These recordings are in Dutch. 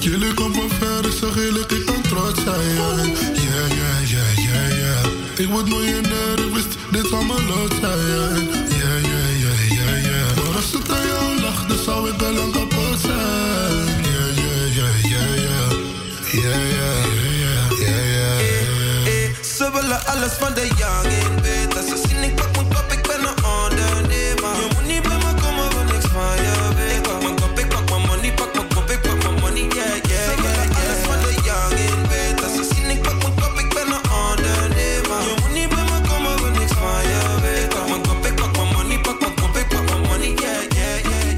Jullie komen van ver, ik zeg eerlijk, ik kan trots zijn. Yeah. Ik word miljonair, ik wist dit zou mijn lot zijn. Yeah. Maar als het aan jou lag, dan zou ik al lang kapot zijn. Ze willen alles van de youngin, weet. Als ze zien ik pak mijn kop, ik ben een ondernemer. Je moet niet bij me komen, wil niks van je weet. Ik pak mijn kop, ik pak mijn money, pak mijn kop, ik pak mijn money, yeah. Ze willen alles van de youngin, weet. Als ze zien ik pak mijn kop, ik ben een ondernemer. Je moet niet bij me komen, wil niks van je weet. Ik pak mijn kop, ik pak mijn money, pak mijn kop, ik pak mijn money, yeah.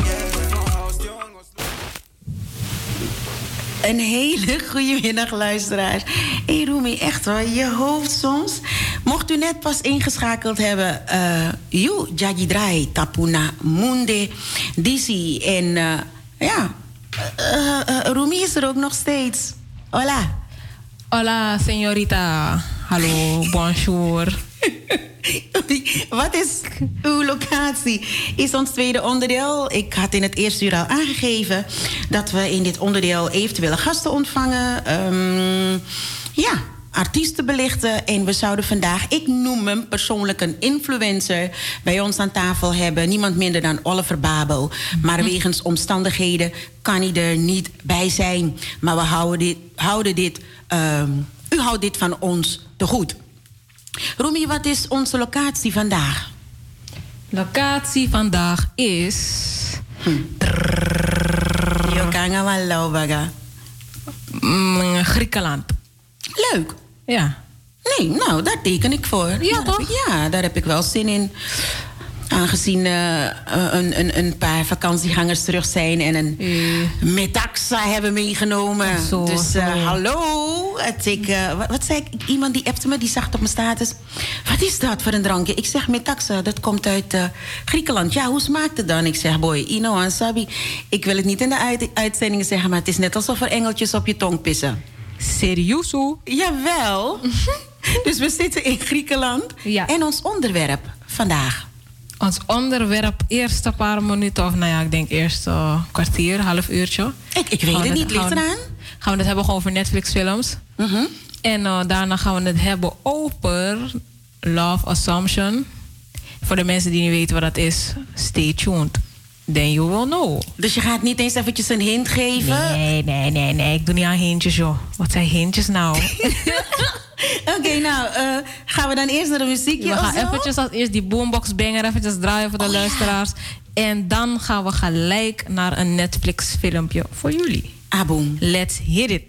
Een hele goede middag, luisteraars. Hey Roemie, echt hoor, je hoofd soms. Mocht u net pas ingeschakeld hebben, Jagi Drai, Tapuna, Munde, Dizzy en Roemie is er ook nog steeds. Hola. Hola, señorita. Hallo, bonjour. Wat is uw locatie? Is ons tweede onderdeel. Ik had in het eerste uur al aangegeven dat we in dit onderdeel eventuele gasten ontvangen. Artiesten belichten. En we zouden vandaag, ik noem hem persoonlijk een influencer, bij ons aan tafel hebben. Niemand minder dan Oliver Babel. Maar wegens omstandigheden kan hij er niet bij zijn. Maar we houden dit, u houdt dit van ons te goed. Roemie, wat is onze locatie vandaag? Locatie vandaag is... Griekenland. Leuk. Ja. Nee, nou, daar teken ik voor. Ja, toch? Daar heb ik wel zin in. Aangezien een paar vakantiegangers terug zijn en een metaxa hebben meegenomen. Hallo. Wat zei ik? Iemand die appte me, die zag op mijn status. Wat is dat voor een drankje? Ik zeg metaxa, dat komt uit Griekenland. Ja, hoe smaakt het dan? Ik zeg, boy, Ino Ansabi. Ik wil het niet in de uitzending zeggen, maar het is net alsof er engeltjes op je tong pissen. Serioso? Jawel. Dus we zitten in Griekenland. Ja. En ons onderwerp vandaag. Ons onderwerp, eerste paar minuten, of ik denk eerst kwartier, half uurtje. Ik weet het niet, ligt eraan. Gaan we het hebben over Netflix-films. En daarna gaan we het hebben over Love Assumption. Voor de mensen die niet weten wat dat is, stay tuned. Then you will know. Dus je gaat niet eens eventjes een hint geven? Nee. Ik doe niet aan hintjes, joh. Wat zijn hintjes nou? Oké, gaan we dan eerst naar de muziekje? We gaan eventjes als eerst die boombox banger eventjes draaien voor de luisteraars. Ja. En dan gaan we gelijk naar een Netflix filmpje voor jullie. Boom. Let's hit it.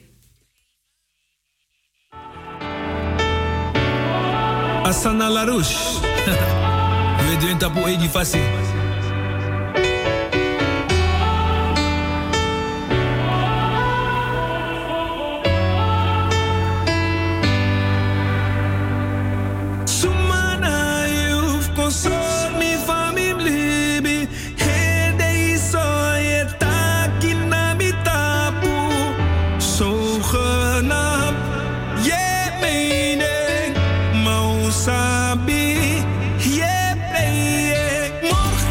Asana Larouche. We doen tapu egi fasi. Console mi famille, baby. Hey, they saw it taking na mi tapu. Zogenaamd, yeah, mening. Mausabi, yeah, play. Morgen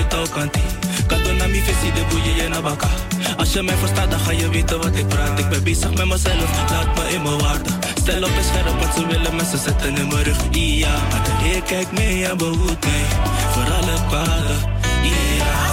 weet al kanti. Kadona mi visie de boeien je naar baka. Als je mij verstaat, dan ga je weten wat ik praat. Ik ben bezig met mezelf, laat me in mijn waarde. Stel op en scherp, wat ze willen, mensen zetten in mijn rug. Ja, maar de Heer kijkt mee en behoedt mij. Voor alle kwade, ja.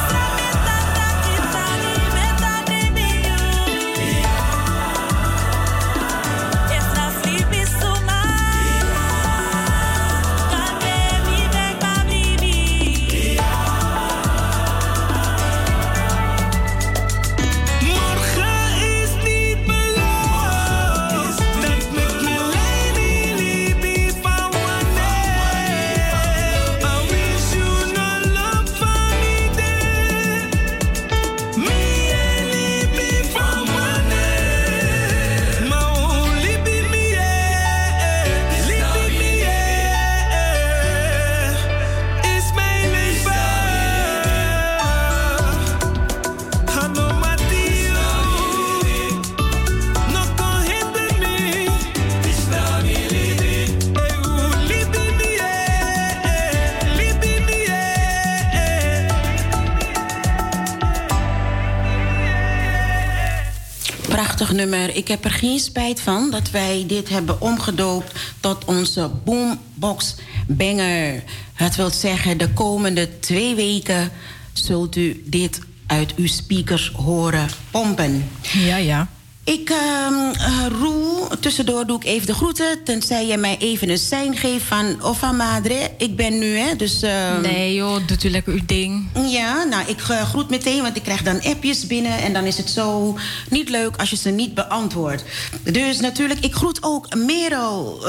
Nummer. Ik heb er geen spijt van dat wij dit hebben omgedoopt tot onze Boombox Banger. Het wil zeggen, de komende 2 weken zult u dit uit uw speakers horen pompen. Ja, ja. Ik, Roel, tussendoor doe ik even de groeten. Tenzij je mij even een sein geeft van Ofa Madre. Ik ben nu, hè, dus... Nee joh, doet u lekker uw ding. Ja, nou, ik groet meteen, want ik krijg dan appjes binnen. En dan is het zo niet leuk als je ze niet beantwoordt. Dus natuurlijk, ik groet ook Merel.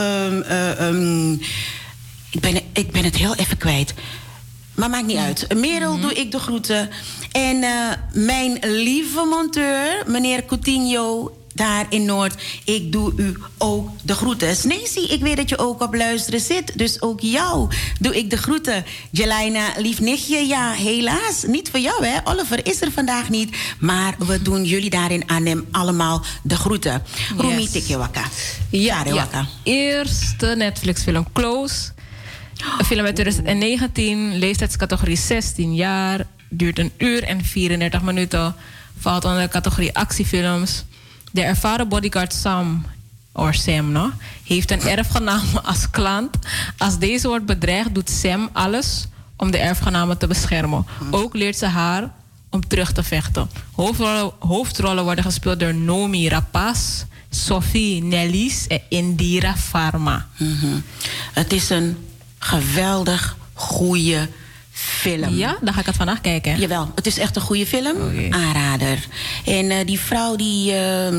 Ik ben het heel even kwijt. Maar maakt niet uit. Merel doe ik de groeten. En mijn lieve monteur, meneer Coutinho, daar in Noord, ik doe u ook de groeten. Sneesie, ik weet dat je ook op luisteren zit. Dus ook jou doe ik de groeten. Jelina, lief nichtje, ja, helaas niet voor jou, hè. Oliver is er vandaag niet. Maar we doen jullie daar in Arnhem allemaal de groeten. Rumi Tekewaka. Ja. Eerste Netflix-film Close. Een film uit 2019, leeftijdscategorie 16 jaar, duurt 1 uur en 34 minuten, valt onder de categorie actiefilms. De ervaren bodyguard Sam, heeft een erfgename als klant. Als deze wordt bedreigd, doet Sam alles om de erfgename te beschermen. Ook leert ze haar om terug te vechten. Hoofdrollen worden gespeeld door Nomi Rapaz, Sophie Nellis en Indira Varma. Het is een geweldig goede film. Ja, daar ga ik het vandaag kijken. Jawel, het is echt een goede film. Okay. Aanrader. En die vrouw die...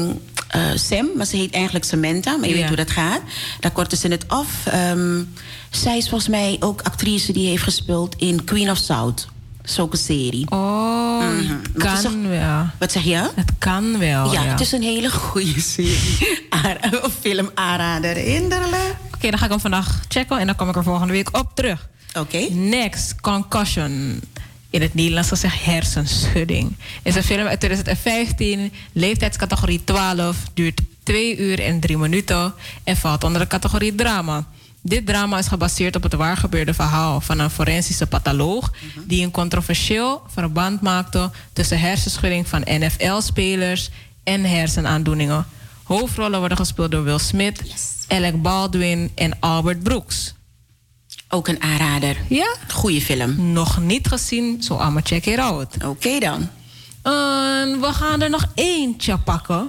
Sam, maar ze heet eigenlijk Samantha, maar je weet hoe dat gaat. Daar korten ze het af. Zij is volgens mij ook actrice die heeft gespeeld in Queen of South. Zulke serie. Oh, kan wel. Wat zeg je? Het kan wel, ja. Het is een hele goede serie. Film aanrader. Inderdaad. Oké, dan ga ik hem vandaag checken en dan kom ik er volgende week op terug. Oké. Next, Concussion. In het Nederlands gezegd hersenschudding. Is een film uit 2015, leeftijdscategorie 12, duurt 2 uur en 3 minuten en valt onder de categorie drama. Dit drama is gebaseerd op het waargebeurde verhaal van een forensische patholoog die een controversieel verband maakte tussen hersenschudding van NFL-spelers en hersenaandoeningen. Hoofdrollen worden gespeeld door Will Smith, Alec Baldwin en Albert Brooks. Ook een aanrader. Ja? Goeie film. Nog niet gezien, zo allemaal check it out. Oké dan. We gaan er nog eentje pakken.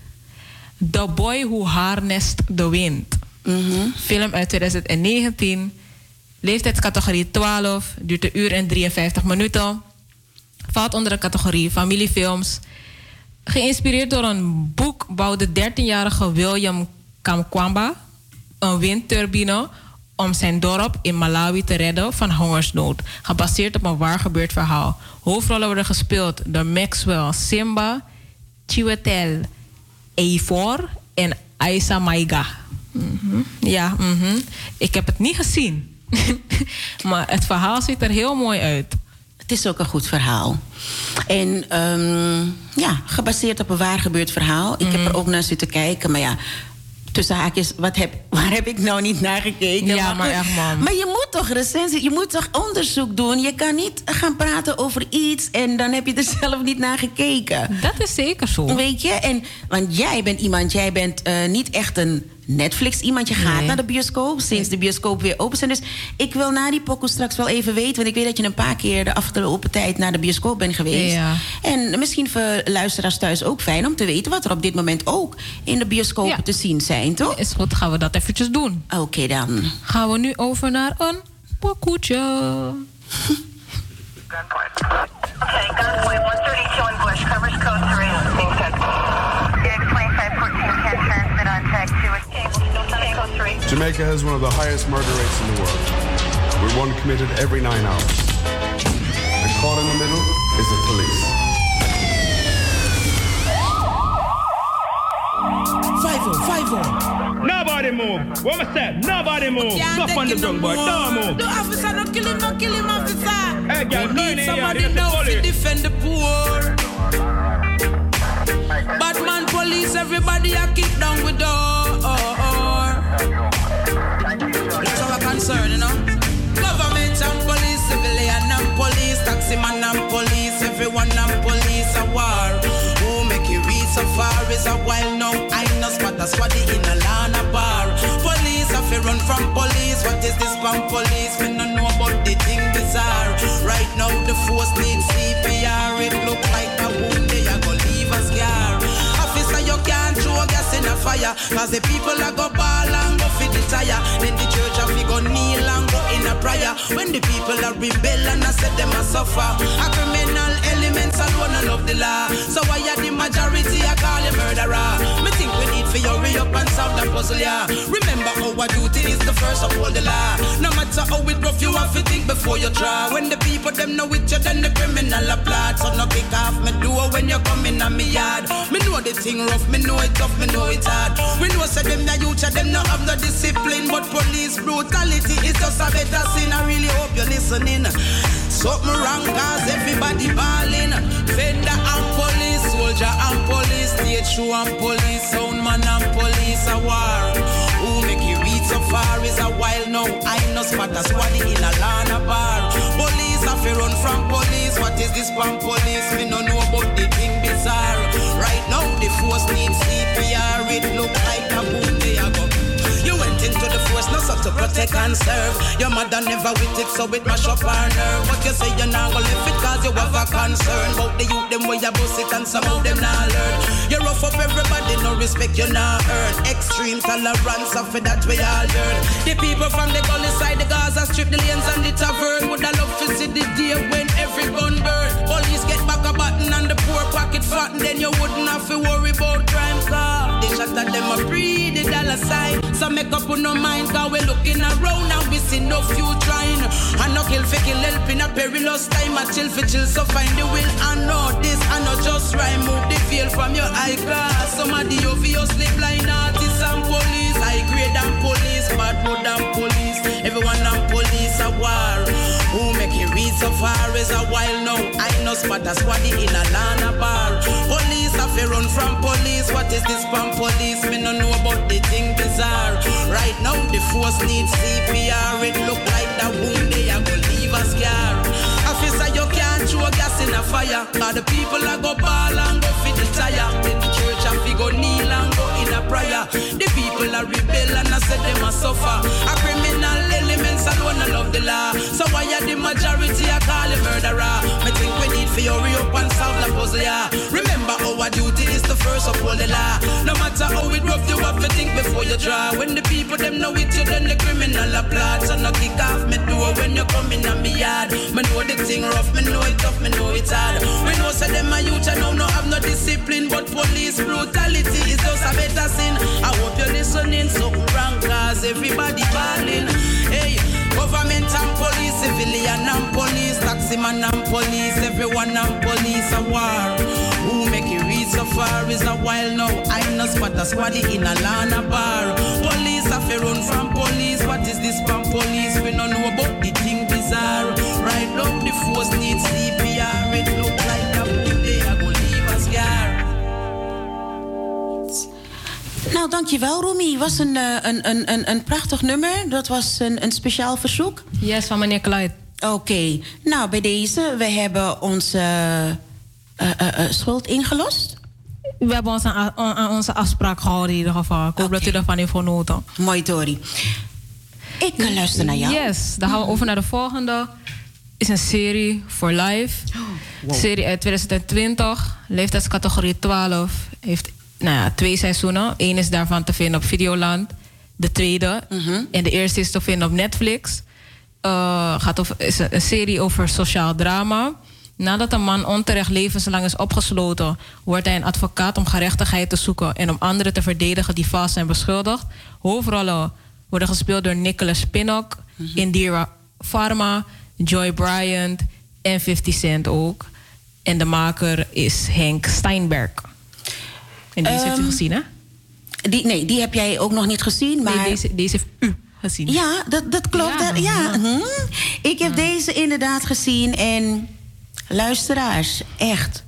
The Boy Who Harnessed the Wind. Film uit 2019. Leeftijdscategorie 12. Duurt 1 uur en 53 minuten. Valt onder de categorie familiefilms. Geïnspireerd door een boek bouwde 13-jarige William Kamkwamba een windturbine om zijn dorp in Malawi te redden van hongersnood. Gebaseerd op een waargebeurd verhaal. Hoofdrollen worden gespeeld door Maxwell Simba, Chiwetel Ejiofor en Aisa Maiga. Ja, ik heb het niet gezien. Maar het verhaal ziet er heel mooi uit. Het is ook een goed verhaal. En gebaseerd op een waargebeurd verhaal. Ik heb er ook naar zitten kijken, maar ja, tussen haakjes, waar heb ik nou niet naar gekeken? Ja, maar echt, man. Maar je moet toch recensie, je moet toch onderzoek doen? Je kan niet gaan praten over iets en dan heb je er zelf niet naar gekeken. Dat is zeker zo. Weet je? Want jij bent niet echt een Netflix iemand. Je gaat naar de bioscoop sinds de bioscoop weer open zijn. Dus ik wil na die pokoe straks wel even weten, want ik weet dat je een paar keer de afgelopen tijd naar de bioscoop bent geweest. Ja. En misschien voor luisteraars thuis ook fijn om te weten wat er op dit moment ook in de bioscopen te zien zijn, toch? Is goed, gaan we dat eventjes doen. Oké, dan. Gaan we nu over naar een pokoetje. Okay, gunpoint 132 in Bush, covers code 3. DX2514 can transmit on tag 2 code 3. Jamaica has one of the highest murder rates in the world, with one committed every 9 hours. And caught in the middle is the police. 5-0. Nobody move. What was that? Nobody move. Stop on the ground, boy. Don't move. The officer no kill him, officer. Hey, girl, we need somebody now to defend the poor. Batman, police, everybody a kick down with door. That's our concern, you know. Government and police, civilian and police, taximan and police, everyone and police a war. Who make you read so far is a while now. I know spot a squaddy in a Lana bar. Police have to run from police. What is this from police? We don't know about the thing bizarre. Right now the force needs CPR. It look like a wound they are gonna leave a scar. Officer, you can't throw gas in a fire, cause the people are go ball and go fit the tire. Then the church have to go kneel and go in a prayer. When the people are rebel and I said them a suffer. A criminal elements alone and love the law. So why are the majority I call you murderer? Me think we need for hurry up and solve the puzzle, yeah. Remember our duty is the first of all the law. No matter how it rough, you have to think before you try. When the people them know it, you then the criminal applaud. So no kick off me door when you come in on me yard. Me know the thing rough, me know it tough, me know it hard. We know say them the youth, them no have no discipline, but police brutality is just a better sin. I really hope you're listening. Something wrong cause everybody balling. Vendor and police, soldier and police, state show and police, soundman and police a war. Who make you read so far is a while now. I know spot a squaddy in a Lana bar. Police have to run from police. What is this from police? We don't know about the thing bizarre. Right now the force needs CPR. It look like a boom they are go. You went into the force, not so to protect and serve. Your mother never with it, so it mash up her nerve. But you say you're not gonna live it cause you have a concern. About the youth, them way you bust it and some of them not learn. You rough up everybody, no respect you not earn. Extreme tolerance, of it that we all learn. The people from the gully side, the Gaza strip, the lanes and the tavern. Would I love to see the day when every gun burn. Police get back a button and the poor pocket fat, and then you wouldn't have to worry about crime car. They shot at them a free the dollar sign. So make up on no mind, cause we're looking around and we see no few trying. And no kill for kill, help in a perilous time. I chill for chill, so find the will and know this. And not just rhyme, move the feel from your high class. Some of the obviously blind artists and police. High grade and police, bad road and police. Everyone and police a war. Who make you read so far is a while now. I know spot a squaddy in a Lana bar. Police have to run from police. What is this from police? Me no know about the thing bizarre. Right now the force needs CPR. It look like that wound they are gonna leave a scar. Officer, you can't throw gas in a fire, cause the people are go ball and go fit the tire. Then the church have to go kneel and go in a prayer. The people are rebel and I said them a suffer. A criminal elements alone I love the law. So why are the majority I call a murderer? Me think we need for hurry up and solve the puzzle, yeah. Remember our duty is the first of all the law. No matter how it rough, you have to think before you try. When the people them know it, you then the criminal applaud. So no kick off me door when you come in on me yard. Me know the thing rough, me know it tough, me know it hard. We know say them a youth and now no have no discipline, but police brutality is just a better sin. I hope you're listening, something wrong cause everybody balling. Hey, government and police, civilian and police, taximan and police, everyone and police a war. Who make you read so far is a while now. I know spot a squaddy in a Lana bar. Police have to run from police. What is this from police? We don't know about the thing bizarre. Right now the force needs CPR. It look like a boot they are gonna leave a scar. Nou, dankjewel, Romy. Was een prachtig nummer. Dat was een speciaal verzoek. Yes, van meneer Clyde. Oké. Nou, bij deze, we hebben onze schuld ingelost. We hebben ons aan onze afspraak gehouden in ieder geval. Ik hoop dat u ervan heeft genoten. Mooi, Tori. Ik luister naar jou. Yes, dan gaan we over naar de volgende. Is een serie for life. Wow. Serie uit 2020. Leeftijdscategorie 12. Heeft 2 seizoenen. 1 is daarvan te vinden op Videoland. De tweede. En de eerste is te vinden op Netflix. Is een serie over sociaal drama. Nadat een man onterecht levenslang is opgesloten, wordt hij een advocaat om gerechtigheid te zoeken en om anderen te verdedigen die vals zijn beschuldigd. Hoofdrollen worden gespeeld door Nicholas Pinnock, Indira Varma, Joy Bryant en 50 Cent ook. En de maker is Henk Steinberg. En deze heeft u gezien, hè? Die heb jij ook nog niet gezien. Maar... Nee, deze heeft u gezien. Ja, dat klopt. Ja. Ik heb deze inderdaad gezien en... Luisteraars, echt.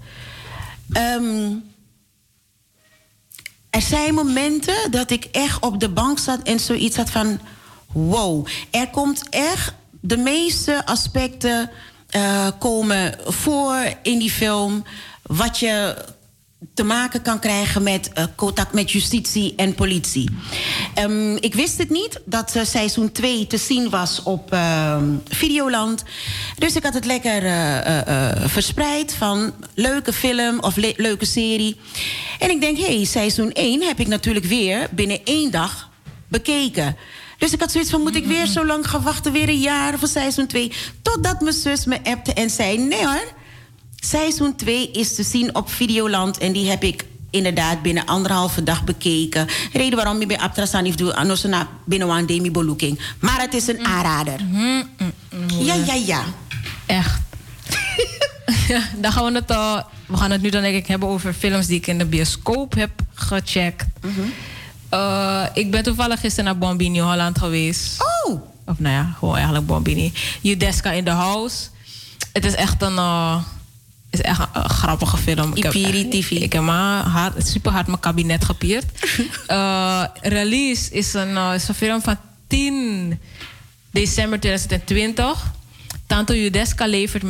Er zijn momenten dat ik echt op de bank zat en zoiets had van... Wow, er komt echt... De meeste aspecten komen voor in die film... wat je te maken kan krijgen met contact met justitie en politie. Ik wist het niet dat seizoen 2 te zien was op Videoland. Dus ik had het lekker verspreid van leuke film of leuke serie. En ik denk, seizoen 1 heb ik natuurlijk weer binnen 1 dag bekeken. Dus ik had zoiets van, moet ik weer zo lang gaan wachten, weer een jaar voor seizoen 2? Totdat mijn zus me appte en zei, nee hoor... Seizoen 2 is te zien op Videoland en die heb ik inderdaad binnen 1,5 dag bekeken. Reden waarom ik bij Abtrasan heeft doen, anders na binnen een demi beloeking. Maar het is een aanrader. Ja. Echt. Dan gaan we gaan het nu dan denk ik hebben over films die ik in de bioscoop heb gecheckt. Ik ben toevallig gisteren naar Bombini Holland geweest. Oh! Of gewoon eigenlijk Bombini. Judeska in the House. Het is echt een grappige film. Ik heb super hard mijn kabinet gepierd. Release is een film van 10 december 2020. Tanto Judeska levert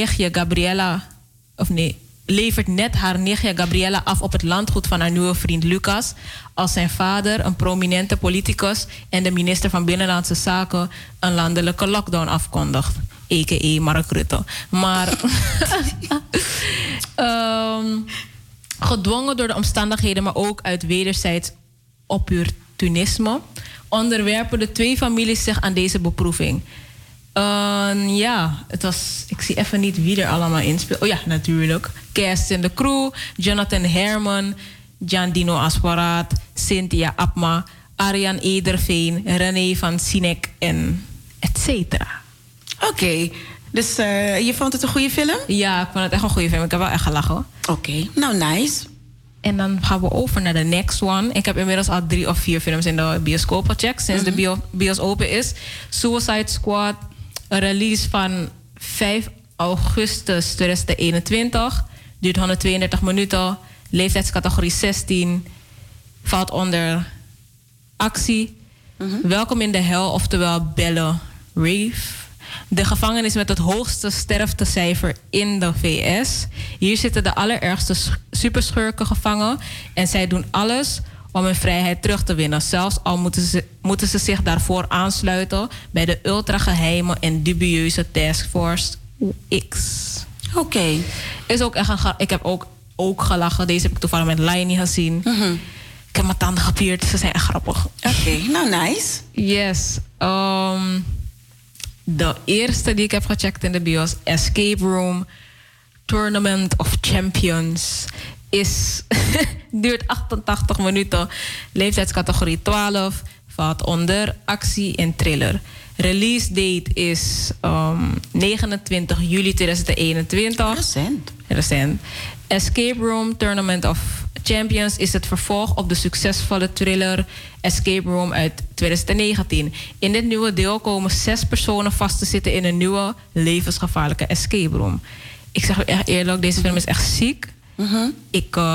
net haar nichtje Gabriella af op het landgoed van haar nieuwe vriend Lucas, als zijn vader, een prominente politicus en de minister van Binnenlandse Zaken, een landelijke lockdown afkondigt. A.k.a. Mark Rutte. Maar gedwongen door de omstandigheden, maar ook uit wederzijds opportunisme, onderwerpen de 2 families zich aan deze beproeving. Het was... Ik zie even niet wie er allemaal in speelt. Oh ja, natuurlijk. Cast in de crew. Jonathan Herman, Giandino Asparat, Cynthia Apma, Arjan Ederveen, René van Sinek en et cetera. Oké, dus je vond het een goede film? Ja, ik vond het echt een goede film. Ik heb wel echt gelachen. Oké, nou nice. En dan gaan we over naar de next one. Ik heb inmiddels al 3 of 4 films in de bioscoop gecheckt sinds de bios open is. Suicide Squad, een release van 5 augustus 2021. Duurt 132 minuten. Leeftijdscategorie 16. Valt onder actie. Welkom in de hel, oftewel Belle Reve. De gevangenis met het hoogste sterftecijfer in de VS. Hier zitten de allerergste superschurken gevangen. En zij doen alles om hun vrijheid terug te winnen. Zelfs al moeten ze zich daarvoor aansluiten bij de ultrageheime en dubieuze Task Force X. Oké. Is ook echt ik heb ook gelachen. Deze heb ik toevallig met Laini gezien. Ik heb mijn tanden gepierd. Ze zijn echt grappig. Oké, nou nice. Yes. De eerste die ik heb gecheckt in de bios, Escape Room Tournament of Champions, duurt 88 minuten. Leeftijdscategorie 12. Valt onder actie en thriller. Release date is 29 juli 2021. Recent. Escape Room Tournament of Champions is het vervolg op de succesvolle thriller Escape Room uit 2019. In dit nieuwe deel komen 6 personen vast te zitten in een nieuwe levensgevaarlijke escape room. Ik zeg u echt eerlijk, deze film is echt ziek.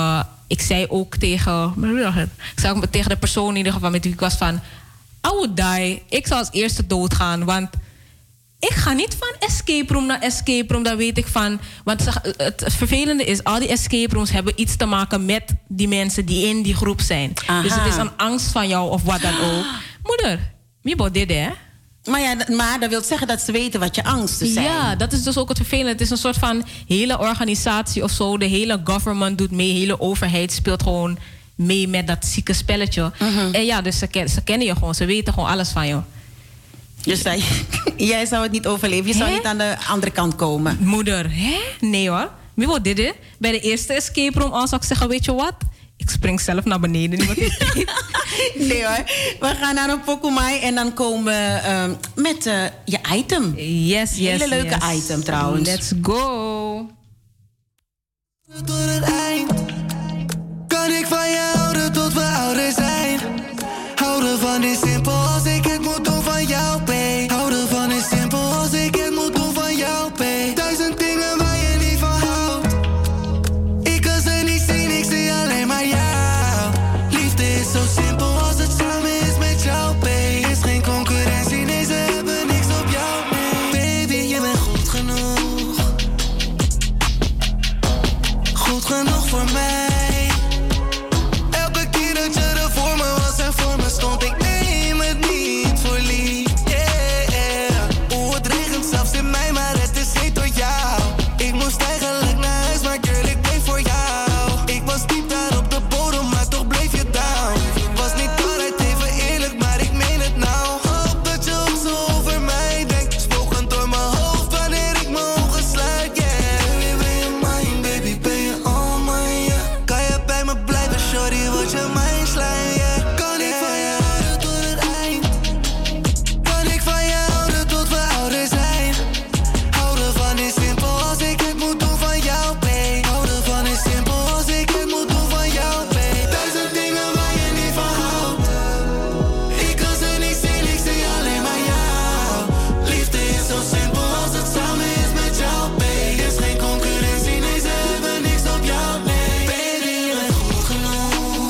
ik zei ook tegen de persoon in ieder geval met wie ik was van... I would die. Ik zou als eerste doodgaan. Want ik ga niet van escape room naar escape room. Dat weet ik van. Want het vervelende is, al die escape rooms hebben iets te maken met die mensen die in die groep zijn. Aha. Dus het is een angst van jou of wat dan ook. Moeder, je dit hè? Maar dat wil zeggen dat ze weten wat je angsten zijn. Ja, dat is dus ook het vervelende. Het is een soort van hele organisatie of zo. De hele government doet mee. De hele overheid speelt gewoon mee met dat zieke spelletje. En ja, dus ze kennen je gewoon. Ze weten gewoon alles van je. Dus jij zou het niet overleven. Je zou niet aan de andere kant komen. Moeder, hè? Nee hoor. Wie wil dit? Bij de eerste escape room zou ik zeggen, weet je wat? Ik spring zelf naar beneden. Nee hoor. We gaan naar een Pokumai en dan komen we met je item. Yes. Hele leuke item trouwens. Let's go. Tot het eind. Kan ik van je houden tot we ouder zijn? Houden van is simpel als ik het moet doen van jou, babe. Houden van is simpel als ik het moet doen van jou, babe. 1000 dingen waar je niet van houdt. Ik kan ze niet zien, ik zie alleen maar jou. Liefde is zo simpel als het samen is met jou, babe. Is geen concurrentie, nee, ze hebben niks op jou, nee. Baby, je bent goed genoeg. Goed genoeg voor mij. Elke keer dat je er voor me was en voor me stond, ik neem het niet voor lief. Yeah. Oeh, het regent zelfs in mij, maar het is heet door jou. Ik moest eigenlijk naar huis, maar girl, ik bleef voor jou. Ik was diep daar op de bodem, maar toch bleef je down. Was niet altijd even eerlijk, maar ik meen het nou. Hoop dat je ook zo over mij denkt. Spoken door mijn hoofd wanneer ik mijn ogen sluit, yeah. Baby, ben je mine, baby, ben je all mine, yeah. Kan je bij me blijven, shorty, word je mijn slime, yeah. Kan ik van je houden tot het eind? Kan ik van je houden tot we ouder zijn? Houden van is simpel als ik het moet doen van jou, babe. Houden van is simpel als ik het moet doen van jou, babe. 1000 dingen waar je niet van houdt. Ik kan ze niet zien, ik zie alleen maar jou. Liefde is zo simpel als het samen is met jou, babe. Is geen concurrentie, nee, ze hebben niks op jou, nee. Baby, je bent goed genoeg.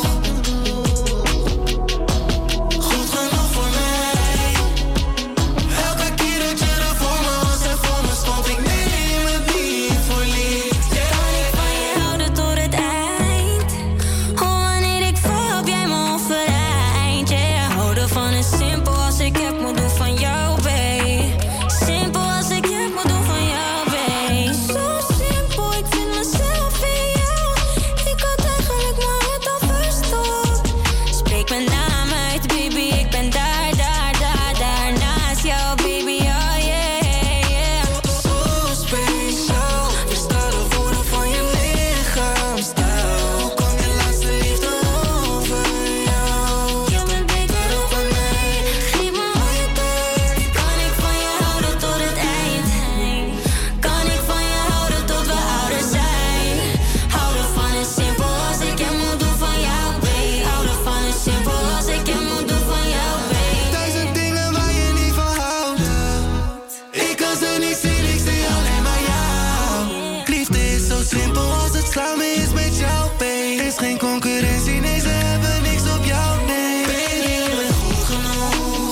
Goed genoeg voor mij. Elke keer dat je er voor me was en voor me stond, ik neem het niet voor lief. Kan ik van je houden tot het eind? Oh, wanneer ik val, op jij me overeind, yeah. Houden van is simpel als ik het moet doen van jou, babe. Simpel als ik het moet doen van jou, babe. Zo simpel, ik vind mezelf in jou. Ik had eigenlijk maar wat al verstopt. Spreek mijn naam uit, baby, ik ben daar naast jou, baby, oh yeah. Zo speciaal, je staat de woorden van je lichaamstaal. Kwam je laatste liefde over jou. Je bent beter dan van mij, geef me al je tijd. Kan ik van je houden tot het eind? Kan ik van je houden tot we ouder zijn? Houden van is simpel als ik het moet doen van jou, babe. Houden van is simpel als ik het moet doen van jou, babe. 1000 dingen waar je niet van houdt. Ik kan ze niet zien, ik zie alleen maar jou. Liefde is zo simpel als het samen is met jou, babe. Is geen concurrentie, nee, ze hebben niks op jou, nee. Baby, je bent goed genoeg.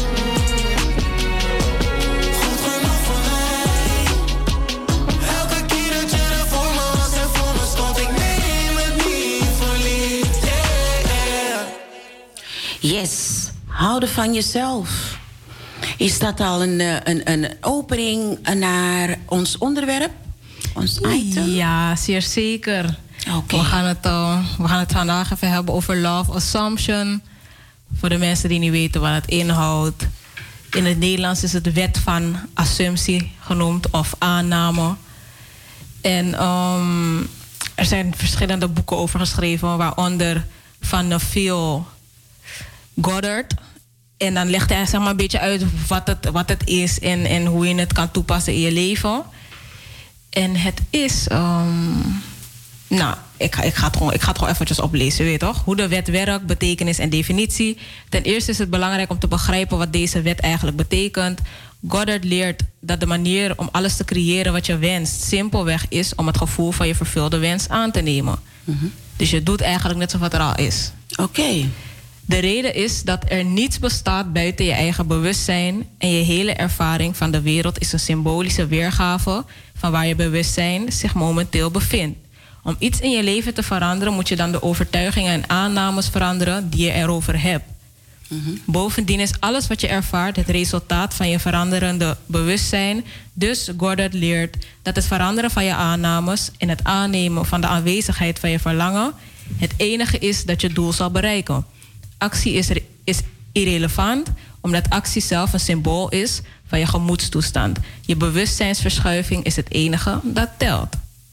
Goed genoeg voor mij. Elke keer dat je er voor me was en voor me stond, ik neem het niet voor lief, yeah. Yes, houden van jezelf. Is dat al een opening naar ons onderwerp? Ons item? Ja, zeer zeker. Oké. We gaan het vandaag even hebben over love assumption. Voor de mensen die niet weten wat het inhoudt. In het Nederlands is het wet van assumptie genoemd of aanname. En er zijn verschillende boeken over geschreven, waaronder van Neville Goddard. En dan legt hij zeg maar een beetje uit wat het is en hoe je het kan toepassen in je leven. En het is... Ik ga het gewoon eventjes oplezen, weet je toch? Hoe de wet werkt, betekenis en definitie. Ten eerste is het belangrijk om te begrijpen wat deze wet eigenlijk betekent. Goddard leert dat de manier om alles te creëren wat je wenst simpelweg is om het gevoel van je vervulde wens aan te nemen. Dus je doet eigenlijk net zo wat er al is. Oké. De reden is dat er niets bestaat buiten je eigen bewustzijn en je hele ervaring van de wereld is een symbolische weergave van waar je bewustzijn zich momenteel bevindt. Om iets in je leven te veranderen moet je dan de overtuigingen en aannames veranderen die je erover hebt. Bovendien is alles wat je ervaart het resultaat van je veranderende bewustzijn. Dus Goddard leert dat het veranderen van je aannames en het aannemen van de aanwezigheid van je verlangen het enige is dat je doel zal bereiken. Actie is irrelevant, omdat actie zelf een symbool is van je gemoedstoestand. Je bewustzijnsverschuiving is het enige dat telt.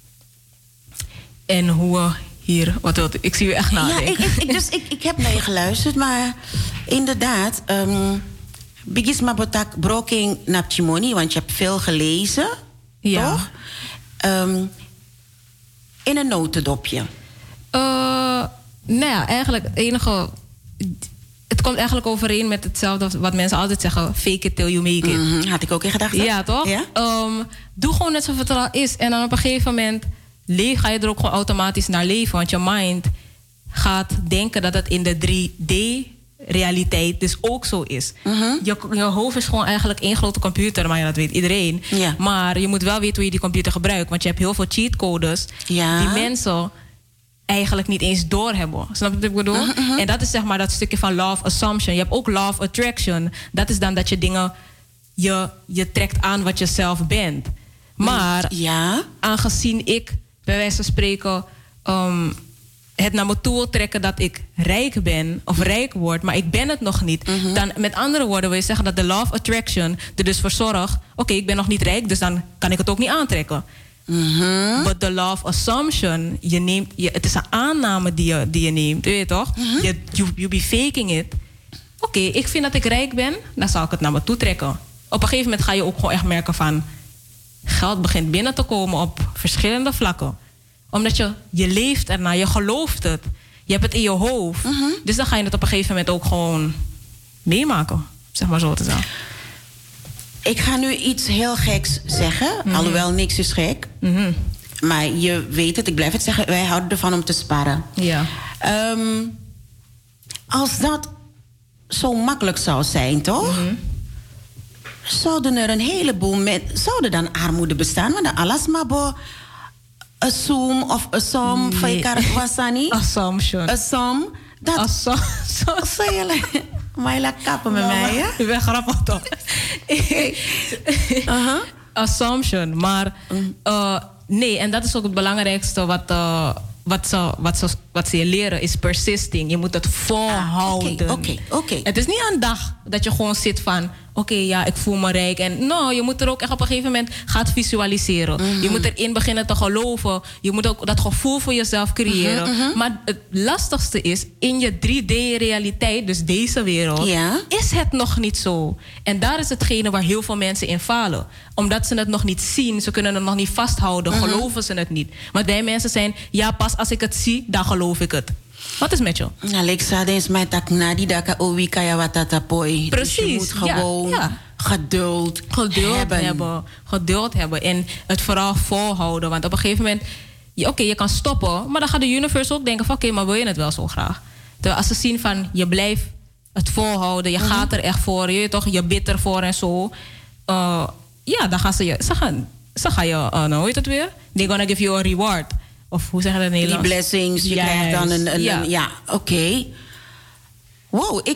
En hoe hier, wat wilt u? Ik zie u echt nadenken. Ja, ik heb naar je geluisterd, maar inderdaad, bigisma botak broking napchimoni, want je hebt veel gelezen, toch? In een notendopje. Nou ja, eigenlijk het enige. Het komt eigenlijk overeen met hetzelfde wat mensen altijd zeggen: fake it till you make it. Had ik ook in gedachten. Ja, toch? Ja? Doe gewoon net alsof het er al is. En dan op een gegeven moment ga je er ook gewoon automatisch naar leven. Want je mind gaat denken dat het in de 3D-realiteit dus ook zo is. Je hoofd is gewoon eigenlijk één grote computer, maar ja, dat weet iedereen. Ja. Maar je moet wel weten hoe je die computer gebruikt. Want je hebt heel veel cheatcodes die mensen eigenlijk niet eens doorhebben. Snap je wat ik bedoel? En dat is zeg maar dat stukje van law of assumption. Je hebt ook law of attraction. Dat is dan dat je dingen je trekt aan wat je zelf bent. Maar aangezien ik bij wijze van spreken het naar me toe wil trekken dat ik rijk ben of rijk word, maar ik ben het nog niet. Dan met andere woorden wil je zeggen dat de law of attraction er dus voor zorgt, oké, ik ben nog niet rijk, dus dan kan ik het ook niet aantrekken. But the law of assumption, het is een aanname die je neemt, weet je toch? You be faking it. Oké, ik vind dat ik rijk ben, dan zal ik het naar me toe trekken. Op een gegeven moment ga je ook gewoon echt merken van geld begint binnen te komen op verschillende vlakken. Omdat je leeft ernaar, je gelooft het. Je hebt het in je hoofd. Dus dan ga je het op een gegeven moment ook gewoon meemaken. Zeg maar zo te zeggen. Ik ga nu iets heel geks zeggen. Alhoewel niks is gek. Maar je weet het, ik blijf het zeggen. Wij houden ervan om te sparren. Ja. Als dat zo makkelijk zou zijn, toch? Zouden er een heleboel zouden dan armoede bestaan? Want dan alles maar assume of assume van je karakwassani. Assumption. Assume. Maar je laat kappen met mij, hè? Je bent grappig toch? Assumption. Maar nee, en dat is ook het belangrijkste wat ze je leren, is persisting. Je moet het volhouden. Oké. Het is niet een dag dat je gewoon zit van oké, ik voel me rijk. En je moet er ook echt op een gegeven moment gaat visualiseren. Je moet erin beginnen te geloven. Je moet ook dat gevoel voor jezelf creëren. Maar het lastigste is, in je 3D-realiteit, dus deze wereld, is het nog niet zo. En daar is hetgene waar heel veel mensen in falen. Omdat ze het nog niet zien, ze kunnen het nog niet vasthouden, geloven ze het niet. Maar wij mensen zijn, pas als ik het zie, dan geloof ik het. Wat is met je? Alexa, deze mij tak na die daka owi kaya watata poi. Precies. Dus je moet gewoon geduld hebben. En het vooral volhouden. Want op een gegeven moment, je kan stoppen, maar dan gaat de universe ook denken van maar wil je het wel zo graag? Terwijl als ze zien van je blijft het volhouden, je gaat er echt voor, je bidt ervoor en zo. Dan gaan ze gaan je, hoe heet het weer? They're gonna give you a reward. Of hoe zeg je dat in Nederlands? Die blessings, je krijgt dan een oké. Wow,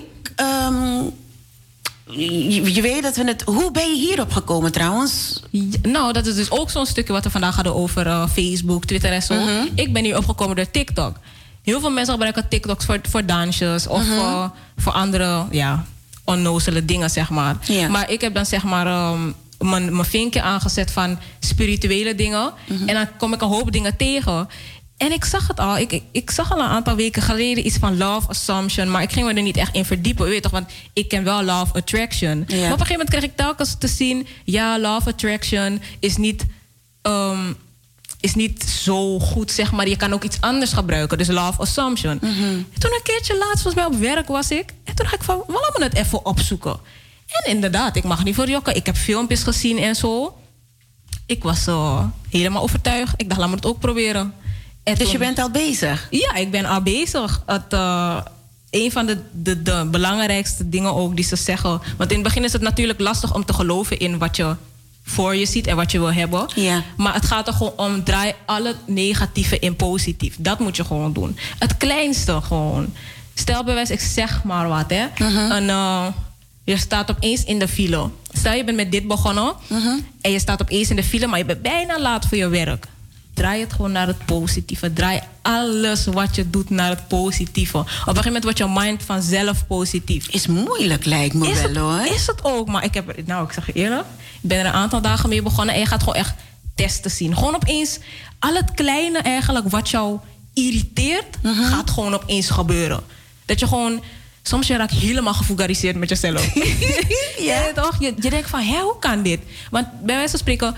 je weet dat we het... Hoe ben je hierop gekomen trouwens? Dat is dus ook zo'n stukje wat we vandaag hadden over Facebook, Twitter en zo. Ik ben hier opgekomen door TikTok. Heel veel mensen gebruiken TikToks voor dansjes of voor andere onnozele dingen, zeg maar. Maar ik heb dan zeg maar mijn vinkje aangezet van spirituele dingen. En dan kom ik een hoop dingen tegen. En ik zag het al. Ik zag al een aantal weken geleden iets van law of assumption. Maar ik ging me er niet echt in verdiepen. Weet je toch? Want ik ken wel law of attraction. Maar op een gegeven moment kreeg ik telkens te zien... law of attraction is niet... is niet zo goed, zeg maar. Je kan ook iets anders gebruiken. Dus law of assumption. En toen een keertje laatst, volgens mij op werk was ik. En toen dacht ik van, laten we het even opzoeken. En inderdaad, ik mag niet voor jokken. Ik heb filmpjes gezien en zo. Ik was helemaal overtuigd. Ik dacht, laat me het ook proberen. En dus toen, je bent al bezig? Ja, ik ben al bezig. Een van de belangrijkste dingen ook die ze zeggen. Want in het begin is het natuurlijk lastig om te geloven in wat je voor je ziet en wat je wil hebben. Ja. Maar het gaat er gewoon om, draai alle negatieve in positief. Dat moet je gewoon doen. Het kleinste gewoon. Stel bij wijze, ik zeg maar wat, hè. Je staat opeens in de file. Stel je bent met dit begonnen en je staat opeens in de file, maar je bent bijna laat voor je werk. Draai het gewoon naar het positieve. Draai alles wat je doet naar het positieve. Op een gegeven moment wordt je mind vanzelf positief. Is moeilijk, lijkt me wel, hoor. Is het ook, maar ik zeg je eerlijk, ik ben er een aantal dagen mee begonnen en je gaat gewoon echt testen zien. Gewoon opeens, al het kleine eigenlijk wat jou irriteert, gaat gewoon opeens gebeuren. Dat je gewoon, soms je raakt helemaal gefulgariseerd met jezelf. Ja, toch? Je denkt van, hoe kan dit? Want bij wijze van spreken,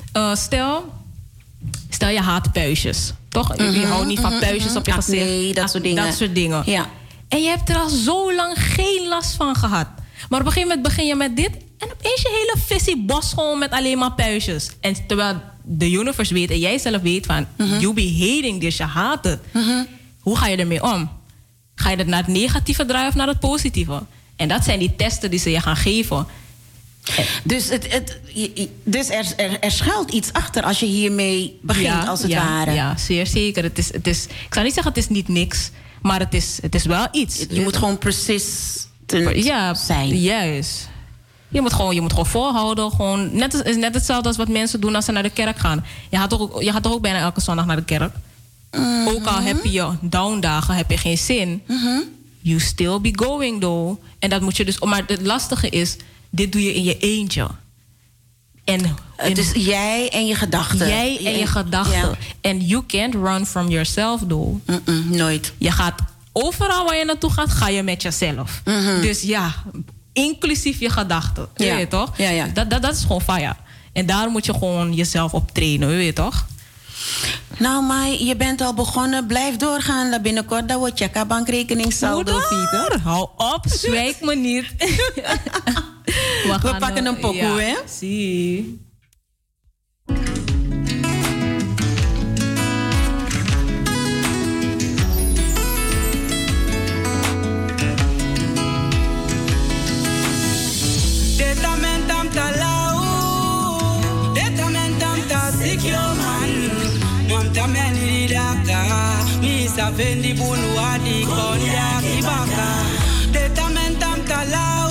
stel je haat puistjes. Toch? Je houdt niet van puistjes op je gezicht. Nee, dat soort dingen. Ja. En je hebt er al zo lang geen last van gehad. Maar op een gegeven moment begin je met dit. En opeens je hele visie bos gewoon met alleen maar puistjes. En terwijl de universe weet en jij zelf weet van, you be hating this, je haat het. Hoe ga je ermee om? Ga je het naar het negatieve draaien of naar het positieve? En dat zijn die testen die ze je gaan geven. Dus er schuilt iets achter als je hiermee begint, als het ware. Ja, zeer zeker. Het is, ik zou niet zeggen het is niet niks, maar het is wel iets. Je moet gewoon persistent zijn. Juist. Je moet gewoon volhouden. Gewoon, net hetzelfde als wat mensen doen als ze naar de kerk gaan. Je gaat toch ook bijna elke zondag naar de kerk? Ook al heb je downdagen, heb je geen zin. You still be going though. En dat moet je dus. Maar het lastige is, dit doe je in je eentje. Het is jij en je gedachten. Jij en je gedachten. En you can't run from yourself though. Nooit. Je gaat overal waar je naartoe gaat, ga je met jezelf. Dus ja, inclusief je gedachten. Ja. Weet je toch? Ja. Dat is gewoon fire. En daar moet je gewoon jezelf op trainen, weet je toch? Nou, maar je bent al begonnen. Blijf doorgaan. Dat binnenkort dat we checken bankrekening saldo, Pieter. Hou op, zwijg me niet. We pakken een pokoe, hè? Zie. Detamentam talau, detamentam tasikyo man. Mamtameni daka, misa vendi bunu adi konda kibaka. Detamentam talau,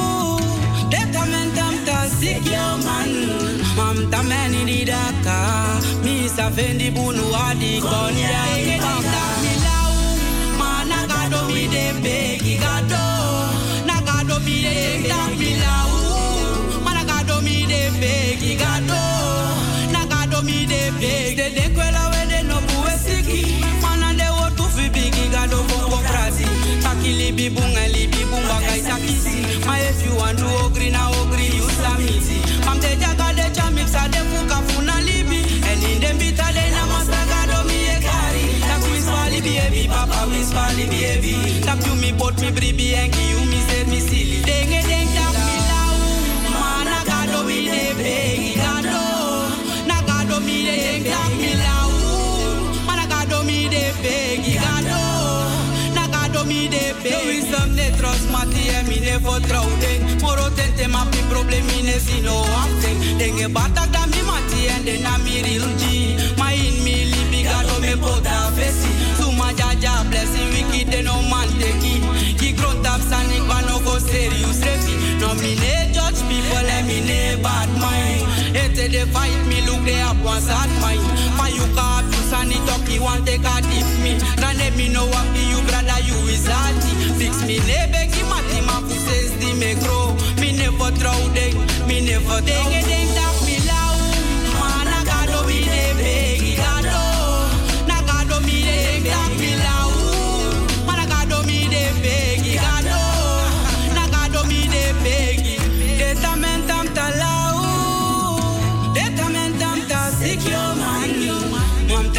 detamentam tasikyo man. Mamtameni daka, misa vendi bunu adi konda kibaka. Milau, managado mi de begi gado, nagado mi de tak milau, managado mi de begi gado, nagado mi de begi. De kwela wede no buesiki, manande wotu fi bigi gado bongo prasi. Taki libi bunga kai sakisi. Ma if you want to ogri na ogri you samisi. Mam de jaga de chamiksa de fuka funa libi. En in de bita de namasta gado mi ekari. Tak whisper libi ebi, papa whisper libi ebi. Tak you mi pot mi bribi enki you mi set mi silly. Denge deng tak mi lau, mana gado mi de begi gado. Na gado mi de deng tak mi lau, mana gado mi de begi gado. Na gado mi de begi. Do isam ne trust mati e mi ne vertrouw ding. Moro tente ma pi problemi ne sino afting. Denge batak da mi mati en de na mi real G. Ma in mi libi gado me pota fesi. Suma jaja blessing wicked de no man teki. Ki grown up sanik ba no go serious refi. No mi ne judge people and me ne bad mind. Ete de fight me look they up one sad mind. Ma you ka abuse and it talk you want take a dip me. Rane me no want you brother you is alti. Fix me ne begi mati ma pousses di me grow. Me never throw ding, me never ding ding tak me lau. Ma na gado mi ne begi gado. Na gado mi ding tak me lau. Ma na gado mi de begi gado. Na gado mi de begi. Detamentam talau. Detamentam ta sikyo man.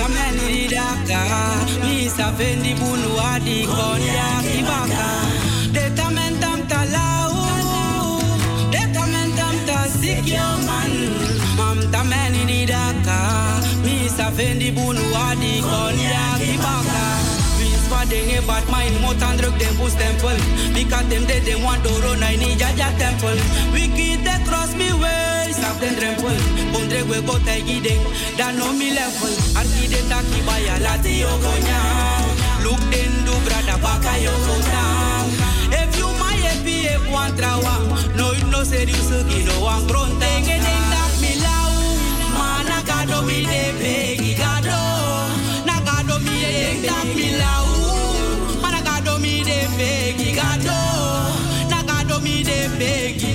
meni daka. Misa fendi bunu adi konda kibaka. Deta mentam talau. Deta mentam ta sikyo man. Mam ta meni daka. Misa fendi bunu adi konda kibaka. They bad mind, more than drug them boost temple. Because them dead, they want to run, I need Jaja temple. Wicked they cross me way, stop them trample. Pondre we go tagi them, that know me level. Arki de taki baya lati yo go nyam. Look then do brada baka yo go down. If you my happy, if one trawa, no it no serious, you know one grown thing. They tak me lau, mana gado me de pegi gado. Nagado me de tak me lau. Begi gado, nagado mi de begi.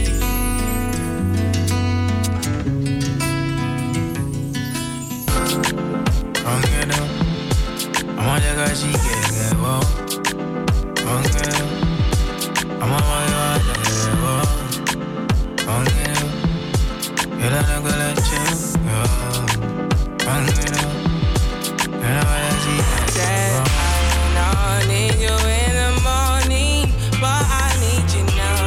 Ongeno, amaja gaji kege wo. Ongeno, amaja gaji wo. Ongeno, yela na galanche wo. Ongeno, yela na gaji kege wo. I need you in the morning, but I need you now.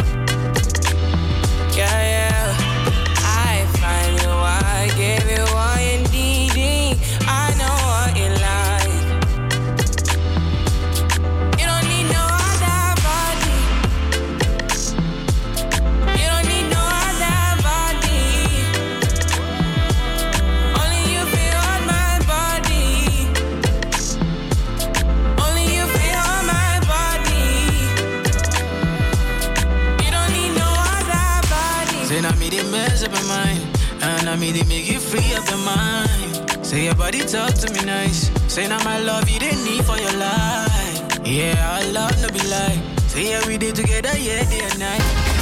Yeah, yeah. I find you, I give you all you need. I know what you like. You don't need no other body. You don't need no other body. Only you feel on my body. Only you feel on my body. You don't need no other body. Say now me the mess up your mind, and I me the make you free up your mind. Say your body talk to me nice. Say now my love you didn't need for your life. Yeah, our love no be like. Say yeah we did together, yeah, day and night.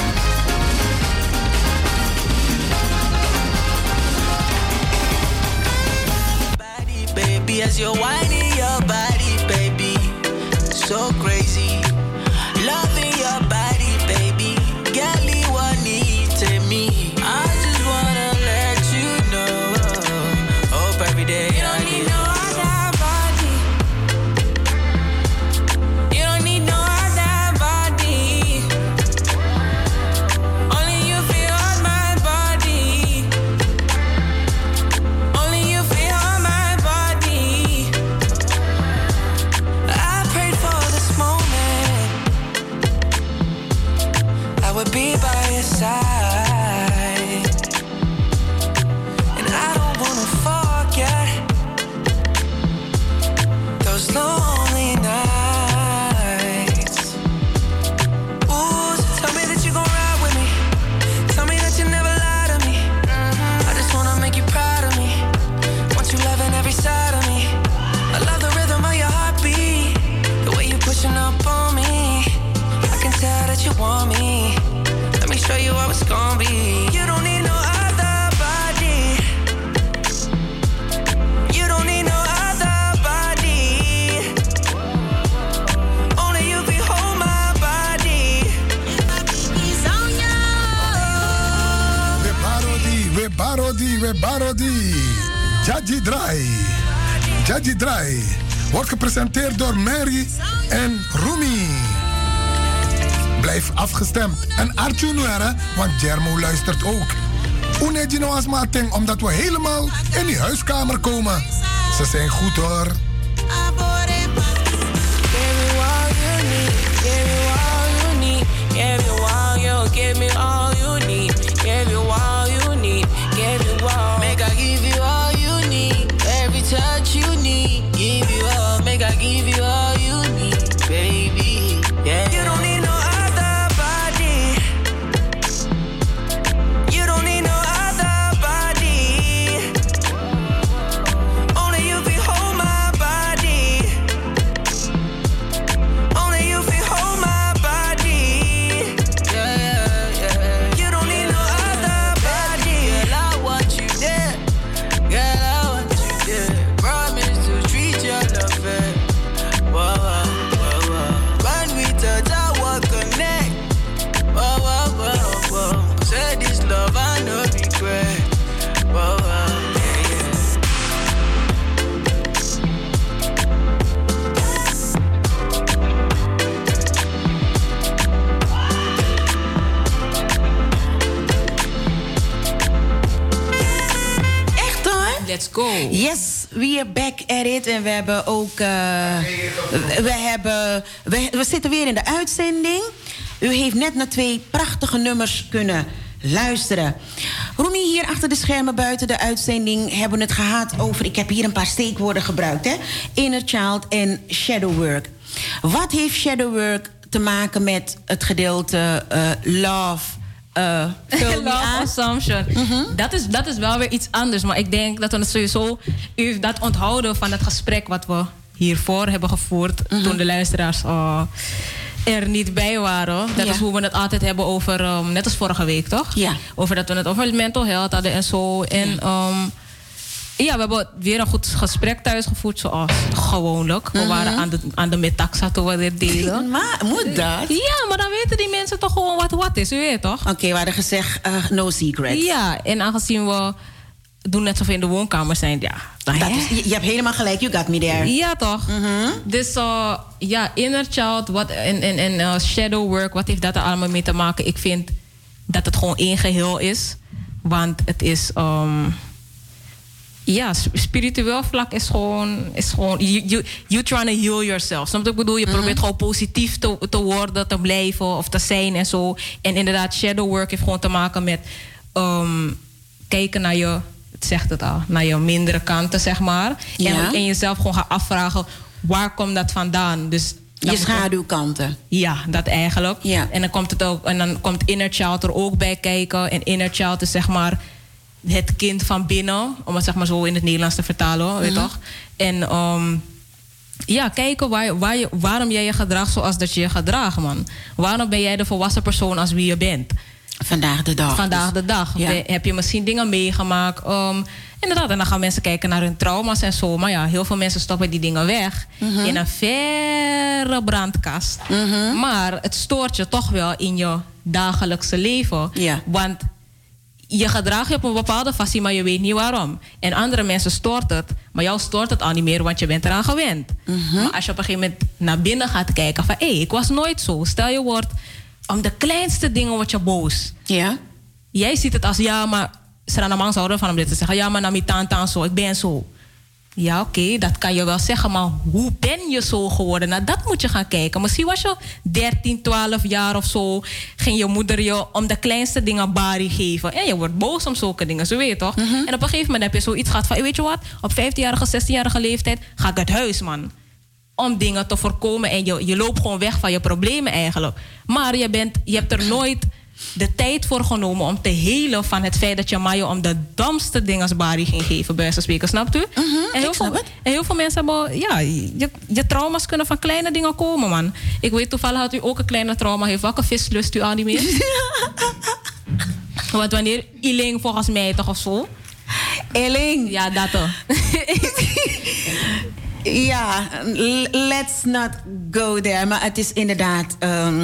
Body, baby, as you're whining your body, baby, so crazy. Loving your body, baby. Girl, you want need to me. I just wanna let you know. Hope every day you don't need no other body. You don't need no other body. Only you feel on my body. Only you feel on my body. I prayed for this moment. I would be by your side, and I don't wanna forget those lonely nights. Ooh, so tell me that you gon' ride with me. Tell me that you never lie to me. I just wanna make you proud of me. Want you loving every side of me. I love the rhythm of your heartbeat, the way you pushing up on me. I can tell that you want me. Let me show you how it's gonna be. You don't need no other body. You don't need no other body. Only you behold my body. We barodi. Jaji Drai. Jaji Drai wordt gepresenteerd door Mary en Rumi. Blijf afgestemd. En Arthur Nuera, want Jermo luistert ook. Unejino Asmating, omdat we helemaal in die huiskamer komen. Ze zijn goed hoor. Give me all you need. Give you all you need. Give you all. Make I give you all you need. Every touch you need. Give you all. Make I give you all you need, baby. Yeah. You don't need no other body. You don't need no other body. Only you behold my body. we are back at it. En we hebben ook... we zitten weer in de uitzending. U heeft net naar 2 prachtige nummers kunnen luisteren. Romy, hier achter de schermen buiten de uitzending hebben we het gehad over... Ik heb hier een paar steekwoorden gebruikt, hè? Inner child en shadow work. Wat heeft shadow work te maken met het gedeelte love... Love assumption. Dat is wel weer iets anders. Maar ik denk dat we het sowieso... U heeft dat onthouden van het gesprek wat we hiervoor hebben gevoerd... toen de luisteraars er niet bij waren. Dat is hoe we het altijd hebben over... net als vorige week, toch? Ja. Over dat we het over mental health hadden en zo. En we hebben weer een goed gesprek thuis gevoerd, zoals gewoonlijk. We waren aan de metaxa toen we dit deden. Maar moet dat? Ja, maar dan weten die mensen toch gewoon wat is, u weet toch? Oké, we hadden gezegd no secrets. Ja, en aangezien we doen net alsof we in de woonkamer zijn, ja. Je hebt helemaal gelijk, you got me there. Ja, toch? Dus inner child en shadow work, wat heeft dat er allemaal mee te maken? Ik vind dat het gewoon één geheel is. Want het is... spiritueel vlak is gewoon you trying to heal yourself. Snap je wat ik bedoel? Je probeert gewoon positief te worden, te blijven of te zijn en zo. En inderdaad, shadow work heeft gewoon te maken met kijken naar je, het zegt het al, naar je mindere kanten, zeg maar. Ja. En jezelf gewoon gaan afvragen, waar komt dat vandaan? Dus je schaduwkanten. Ja, dat eigenlijk. Ja. En dan komt het ook, en dan komt inner child er ook bij kijken. En inner child is zeg maar het kind van binnen, om het zeg maar zo in het Nederlands te vertalen, weet toch? En kijken waarom jij je gedraagt zoals dat je je gedraagt, man. Waarom ben jij de volwassen persoon als wie je bent? Vandaag de dag. Vandaag de dag. Ja. Heb je misschien dingen meegemaakt? Inderdaad, en dan gaan mensen kijken naar hun trauma's en zo. Maar ja, heel veel mensen stoppen die dingen weg in een verre brandkast. Maar het stoort je toch wel in je dagelijkse leven. Ja. Want je gedraagt je op een bepaalde fasie, maar je weet niet waarom. En andere mensen stoort het, maar jou stoort het al niet meer, want je bent eraan gewend. Maar als je op een gegeven moment naar binnen gaat kijken van... ik was nooit zo. Stel je wordt... om de kleinste dingen word je boos. Ja. Jij ziet het als... ja, maar... Sranamang zouden van om dit te zeggen. Ja, maar na mijn tante zo. Ik ben zo. Ja, oké, dat kan je wel zeggen. Maar hoe ben je zo geworden? Nou, dat moet je gaan kijken. Misschien was je 13, 12 jaar of zo. Ging je moeder je om de kleinste dingen bari geven. En je wordt boos om zulke dingen, zo weet je toch? En op een gegeven moment heb je zoiets gehad van... weet je wat? Op 15-jarige, 16-jarige leeftijd ga ik uit huis, man. Om dingen te voorkomen. En je loopt gewoon weg van je problemen eigenlijk. Maar je hebt er nooit de tijd voor genomen om te helen van het feit dat je Mayo om de domste dingen bari ging geven, bij wijze van spreken, snapt u? En heel veel mensen hebben, ja, je trauma's kunnen van kleine dingen komen, man. Ik weet toevallig dat u ook een kleine trauma heeft. Welke vis lust u aan niet meer? Want wanneer Iling volgens mij toch of zo? Iling? Ja, dat toch. Ja, let's not go there. Maar het is inderdaad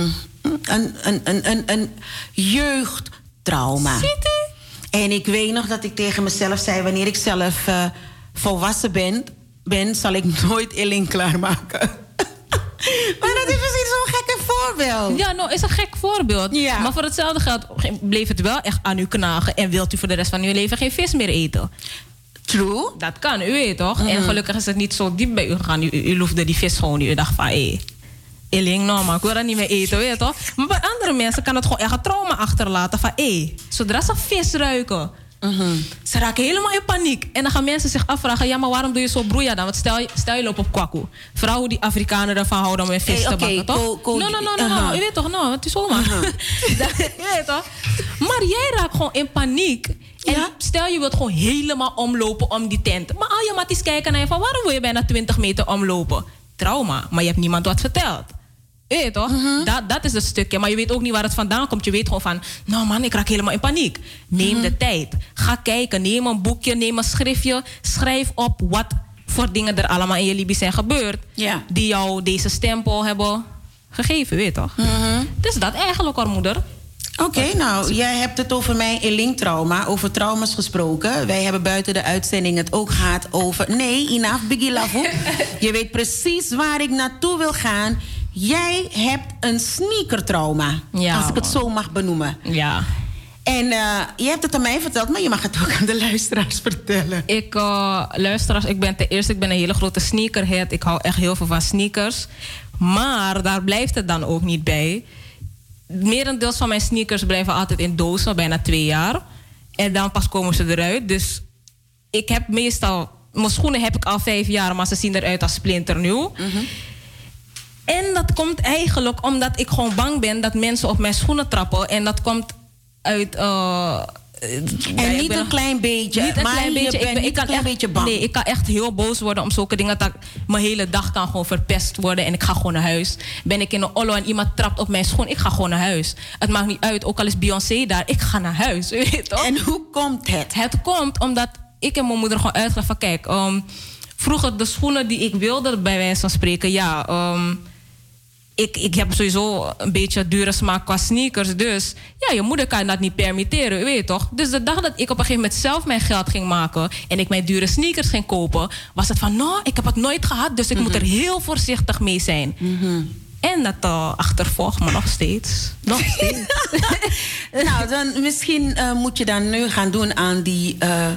een jeugdtrauma. Ziet u? En ik weet nog dat ik tegen mezelf zei... wanneer ik zelf volwassen ben... zal ik nooit Iling klaarmaken. Maar dat is misschien zo'n gekke voorbeeld. Ja, nou, is een gek voorbeeld. Ja. Maar voor hetzelfde geld bleef het wel echt aan u knagen... en wilt u voor de rest van uw leven geen vis meer eten. True. Dat kan, u weet toch? En gelukkig is het niet zo diep bij u gegaan. U loefde die vis gewoon. U dacht van, Iling, nou man, ik wil dat niet meer eten, weet je toch? Maar bij andere mensen kan het gewoon echt een trauma achterlaten van... zodra ze vis ruiken, ze raken helemaal in paniek. En dan gaan mensen zich afvragen... ja, maar waarom doe je zo broeia dan? Want stel je loopt op kwaku. Vooral hoe die Afrikanen ervan houden om een vis te bakken, toch? No. U weet toch, no, het is zomaar. Je weet toch? Maar jij raakt gewoon in paniek... En stel je wilt gewoon helemaal omlopen om die tent. Maar al je matties kijken naar je van... waarom wil je bijna 20 meter omlopen? Trauma, maar je hebt niemand wat verteld. Weet je toch? Dat is het stukje. Maar je weet ook niet waar het vandaan komt. Je weet gewoon van... nou man, ik raak helemaal in paniek. Neem de tijd. Ga kijken. Neem een boekje, neem een schriftje. Schrijf op wat voor dingen er allemaal in je Libië zijn gebeurd. Ja. Die jou deze stempel hebben gegeven, weet je toch? Dus dat eigenlijk, hoor, moeder. Oké, nou, jij hebt het over mijn Iling-trauma, over trauma's gesproken. Wij hebben buiten de uitzending het ook gehad over... Nee, enough, Biggie Lavo. Je weet precies waar ik naartoe wil gaan. Jij hebt een sneakertrauma, als ik het zo mag benoemen. Ja. En je hebt het aan mij verteld, maar je mag het ook aan de luisteraars vertellen. Luisteraars, ik ben een hele grote sneakerhead. Ik hou echt heel veel van sneakers. Maar daar blijft het dan ook niet bij. Merendeels van mijn sneakers blijven altijd in dozen, bijna 2 jaar. En dan pas komen ze eruit. Dus ik heb meestal... Mijn schoenen heb ik al 5 jaar, maar ze zien eruit als splinternieuw. Mm-hmm. En dat komt eigenlijk omdat ik gewoon bang ben dat mensen op mijn schoenen trappen. En dat komt uit... en niet een klein beetje. Niet een klein beetje. Ik kan een beetje bang. Nee, ik kan echt heel boos worden om zulke dingen. Dat mijn hele dag kan gewoon verpest worden. En ik ga gewoon naar huis. Ben ik in een ollo en iemand trapt op mijn schoen. Ik ga gewoon naar huis. Het maakt niet uit. Ook al is Beyoncé daar. Ik ga naar huis. Weet je toch? En hoe komt het? Het komt omdat ik en mijn moeder gewoon uitleggen van... Kijk, vroeger de schoenen die ik wilde, bij wijze van spreken... Ja, ik heb sowieso een beetje dure smaak qua sneakers. Dus ja, je moeder kan dat niet permitteren, weet je toch? Dus de dag dat ik op een gegeven moment zelf mijn geld ging maken... en ik mijn dure sneakers ging kopen... was het van, nou, ik heb het nooit gehad... dus ik moet er heel voorzichtig mee zijn. Mm-hmm. En dat achtervolgt me nog steeds. Nog steeds. Nou, dan misschien moet je dan nu gaan doen aan die...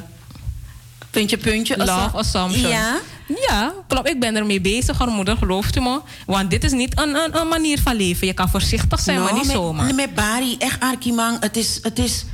puntje. Love Assumption. Ja? Ja, klopt. Ik ben ermee bezig, moeder, gelooft u me. Want dit is niet een manier van leven. Je kan voorzichtig zijn, maar niet zomaar. Met Barry, echt Arkimang, het is...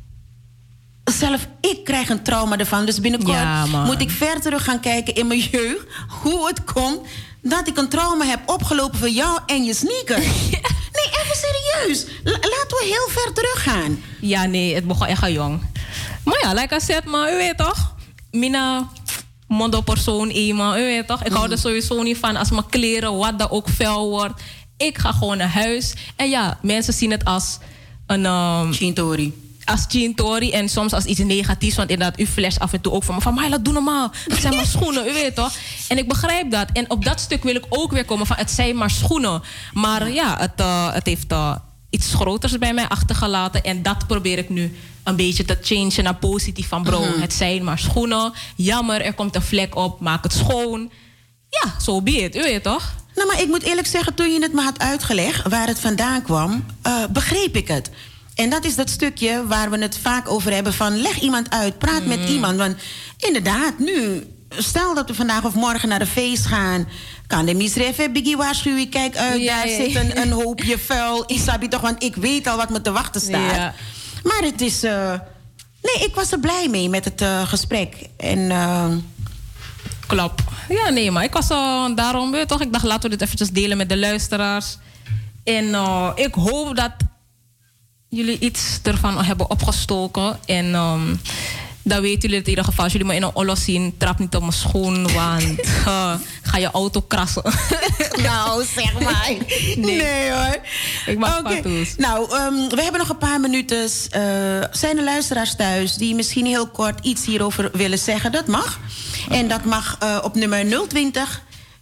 Zelf, ik krijg een trauma ervan. Dus binnenkort moet ik ver terug gaan kijken in mijn jeugd... hoe het komt dat ik een trauma heb opgelopen van jou en je sneakers. Nee, even serieus. Laten we heel ver terug gaan. Ja, nee, het begon echt jong. Maar ja, like I said, maar u weet toch... Mina mondo-persoon eenmaal, u weet toch? Ik hou er sowieso niet van als mijn kleren, wat dan ook vuil wordt. Ik ga gewoon naar huis. En ja, mensen zien het als een... Chintori. Als chintori en soms als iets negatiefs. Want inderdaad, u flasht af en toe ook van... Marla, doe normaal. Het zijn maar schoenen, u weet toch? En ik begrijp dat. En op dat stuk wil ik ook weer komen van... Het zijn maar schoenen. Maar ja, het heeft iets groters bij mij achtergelaten. En dat probeer ik nu... een beetje te changen naar positief van bro. Het zijn maar schoenen. Jammer, er komt een vlek op. Maak het schoon. Ja, so be it. U weet toch? Nou, maar ik moet eerlijk zeggen... toen je het me had uitgelegd waar het vandaan kwam... begreep ik het. En dat is dat stukje waar we het vaak over hebben... van leg iemand uit, praat met iemand. Want inderdaad, nu... stel dat we vandaag of morgen naar een feest gaan... kan de misref Biggie waarschuwen... kijk uit, daar zit een hoopje vuil. Isabi toch, want ik weet al wat me te wachten staat. Ja. Maar het is... nee, ik was er blij mee met het gesprek. En... Klopt. Ja, nee, maar ik was daarom weer toch... Ik dacht, laten we dit eventjes delen met de luisteraars. En ik hoop dat jullie iets ervan hebben opgestoken. En dan weten jullie het in ieder geval. Als jullie me in een ollo zien, trap niet op mijn schoen. Want ga je auto krassen. Nou, zeg maar. Nee hoor. Ik mag patoes. Nou, we hebben nog een paar minuten. Zijn er luisteraars thuis die misschien heel kort iets hierover willen zeggen? Dat mag. En dat mag op nummer 020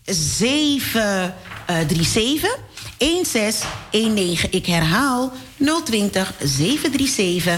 737 1619. Ik herhaal 020 737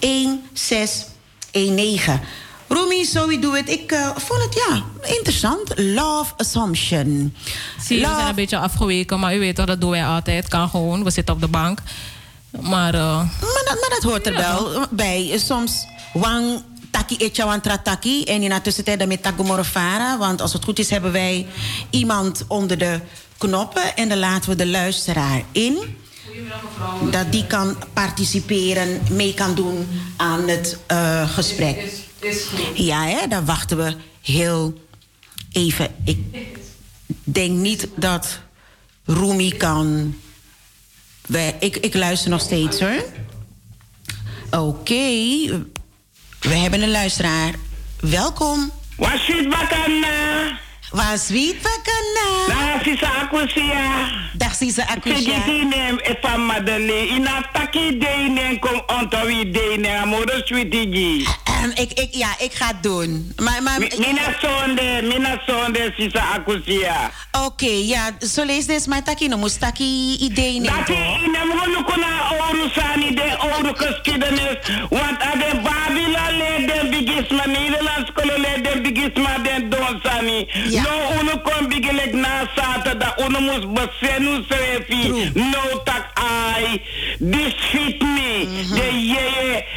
1619. Rumi, so we do it. Ik vond het interessant. Love Assumption. Zie je, we zijn een beetje afgeweken, maar u weet toch, dat doen wij altijd. Kan gewoon, we zitten op de bank. Maar dat hoort er wel bij. Soms wang taki echawan trataki. En in de tussentijd met tagomorofara. Want als het goed is, hebben wij iemand onder de knoppen. En dan laten we de luisteraar in. Dat die kan participeren, mee kan doen aan het gesprek. Ja, hè, dan wachten we heel even. Ik denk niet dat Rumi kan... Ik luister nog steeds, hoor. Oké. We hebben een luisteraar. Welkom. Wasit bakana. Waswit bakana. Dag Sisa Akusia. Dag Sisa Akusia. Segiti nem efam madele. Ina taki deinen kom ontawi deinen. Amoro sweetigi. Ik ga het doen. Maar Mina sonde Sisa Akusia. Oké, ja. Zo lees des maar taki no mustaki ideeën. Taki inem hulukuna oru sani de oru geschiedenis. Want ade Babylon le den bigisma Nederlands kolo le den bigisma den don sani. No unu kon bigilek na sata da unu mus besenu serefi. No tak ai. This fit me. De yeye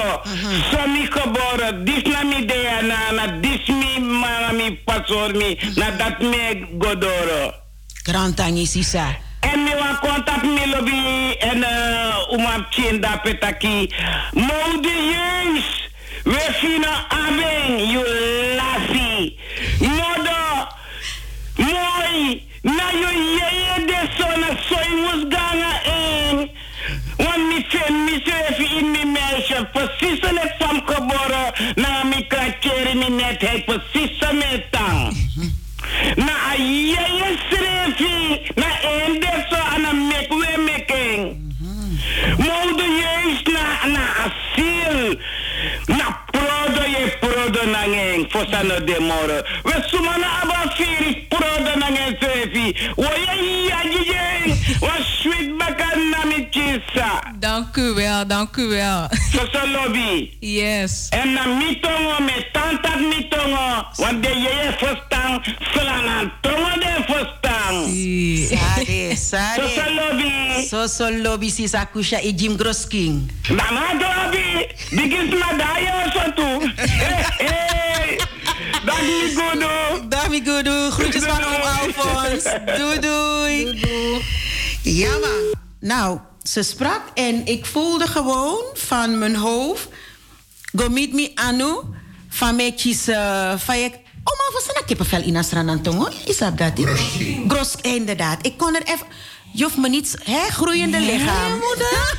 Godoro. Somi geboren. Disnami dea na dismi manami pasormi. Na dat me Godoro. Grantangi Sisa. En mi wan contact mi lobby en umap chinda petaki. Mode jeus. We fina aben you lassie. Modo. Mooi. Na yo yeye de sona soy mus ganga en. Wan mi fen mi sefi in mi meisje. Precies net van geboren. Na mi krakeri mi net hij precies metang. Na yeye sefi. Na en de so ana mek we making. Mode juist na asiel. Na prodo je prodo nangeng. Fosano de moro. We sumana aba firi prodo nangeng sefi. Oye yajijeng. Was sweet bakan na mi kisa. Dank u wel, dank u wel. Soso lobby. Yes. En na mitongo me tantat mitongo. Want de je verstaan. Flanan tongo de verstaan. Sade. Soso lobby. Soso lobby Sisa Kusha e Jim Grosking. Mama lobby. Bigis madaya so tu. Hey. Dami Gudu. Dami Gudu. Groetjes van oom Alfons. Doei doei. Ja man. Nou, ze sprak en ik voelde gewoon van mijn hoofd. Go meet me anu. Van mij kies van je. Oh maar wat zijn dat kippenvel in Asranantongo? Is dat dat? Gros, inderdaad. Ik kon er even. Je hoeft me niet. Hè, groeiende lichaam. Moeder.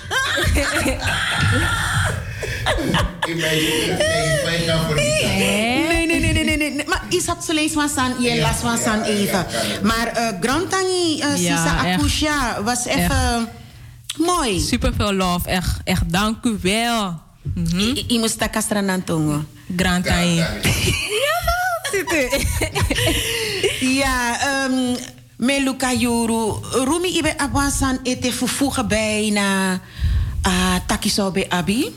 Nee. Maar is dat zo lees van San, je las van San even. Maar Grantangi Sisa Akusha was even mooi. Super veel love, echt dank u wel. I moest daar Castranantongo. Grantangi. Ja, Meluka Yuru. Rumi ibe abasan ete vervoegen bij na Takisobe Abi?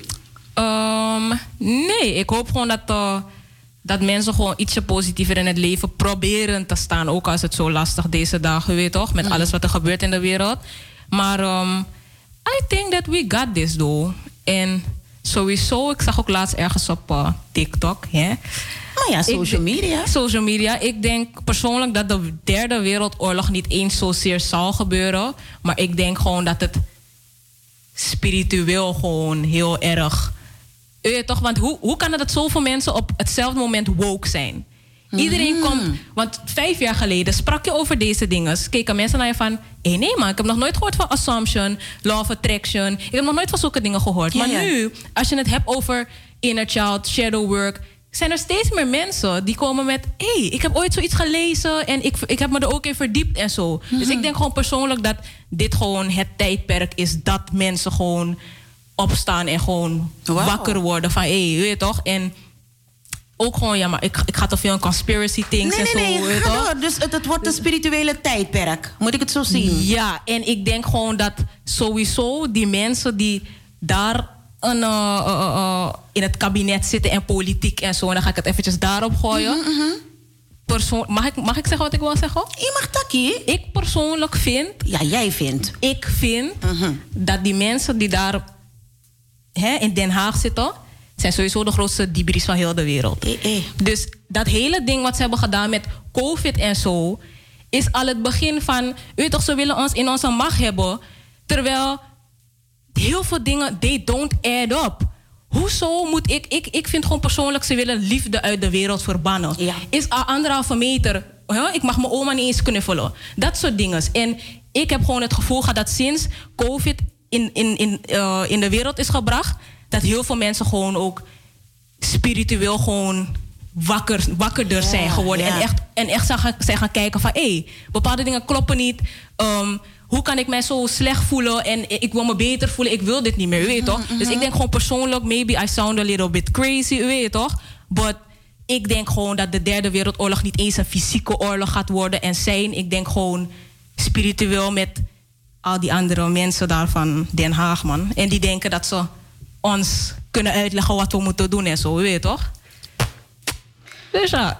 Nee, ik hoop gewoon dat mensen gewoon ietsje positiever in het leven proberen te staan. Ook als het zo lastig deze dagen, weet toch? Met alles wat er gebeurt in de wereld. Maar I think that we got this, though. En sowieso, ik zag ook laatst ergens op TikTok. Hè? Oh ja, social media. Ik denk persoonlijk dat de derde wereldoorlog niet eens zozeer zal gebeuren. Maar ik denk gewoon dat het spiritueel gewoon heel erg. Toch? Want hoe kan het dat zoveel mensen op hetzelfde moment woke zijn? Iedereen komt. Want 5 jaar geleden sprak je over deze dingen. Keken mensen naar je van. Nee man, ik heb nog nooit gehoord van Assumption, Law of Attraction. Ik heb nog nooit van zulke dingen gehoord. Maar nu, als je het hebt over inner child, shadow work, zijn er steeds meer mensen die komen met. Ik heb ooit zoiets gelezen en ik heb me er ook in verdiept en zo. Dus ik denk gewoon persoonlijk dat dit gewoon het tijdperk is dat mensen gewoon opstaan en gewoon wakker worden van weet je toch? En ook gewoon, ja, maar ik ga te veel in conspiracy things en zo. Nee, ga door. Dus het wordt een spirituele tijdperk. Moet ik het zo zien? Ja, en ik denk gewoon dat sowieso die mensen die daar in het kabinet zitten en politiek en zo, en dan ga ik het eventjes daarop gooien. Mag ik zeggen wat ik wil zeggen? Je mag takkie. Ik persoonlijk vind. Ja, jij vindt. Ik vind dat die mensen die daar in Den Haag zitten, zijn sowieso de grootste dibris van heel de wereld. Dus dat hele ding wat ze hebben gedaan met COVID en zo, is al het begin van, ze willen ons in onze macht hebben, terwijl heel veel dingen, they don't add up. Hoezo moet ik vind gewoon persoonlijk, ze willen liefde uit de wereld verbannen. Ja. Is 1,5 meter, ik mag mijn oma niet eens knuffelen. Dat soort dingen. En ik heb gewoon het gevoel gehad dat sinds COVID in de wereld is gebracht, dat heel veel mensen gewoon ook spiritueel gewoon wakkerder zijn geworden. Ja. En echt zijn gaan kijken van, bepaalde dingen kloppen niet. Hoe kan ik mij zo slecht voelen en ik wil me beter voelen. Ik wil dit niet meer, weet je toch? Dus ik denk gewoon persoonlijk, maybe I sound a little bit crazy, weet je toch? But ik denk gewoon dat de derde wereldoorlog niet eens een fysieke oorlog gaat worden en zijn. Ik denk gewoon spiritueel met al die andere mensen daar van Den Haag, man. En die denken dat ze ons kunnen uitleggen wat we moeten doen en zo, weet je toch? Dus ja.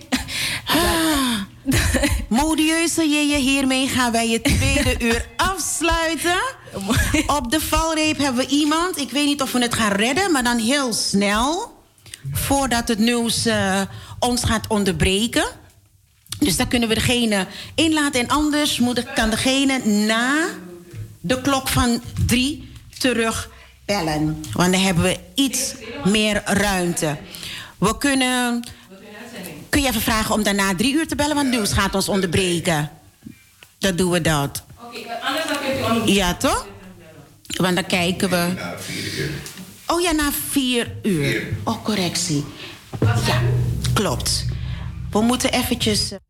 Modieuze je, hiermee gaan wij het tweede uur afsluiten. afsluiten. Op de valreep hebben we iemand. Ik weet niet of we het gaan redden, maar dan heel snel. Voordat het nieuws ons gaat onderbreken. Dus dan kunnen we degene inlaten. En anders kan degene na de klok van 3 terug bellen. Want dan hebben we iets meer ruimte. We kunnen... Kun je even vragen om daarna 3 uur te bellen? Want het nieuws gaat ons onderbreken. Dan doen we dat. Oké, anders dan kunt u ja, toch? Want dan kijken we... Na 4 uur. Oh ja, na 4 uur. Oh, correctie. Ja, klopt. We moeten eventjes...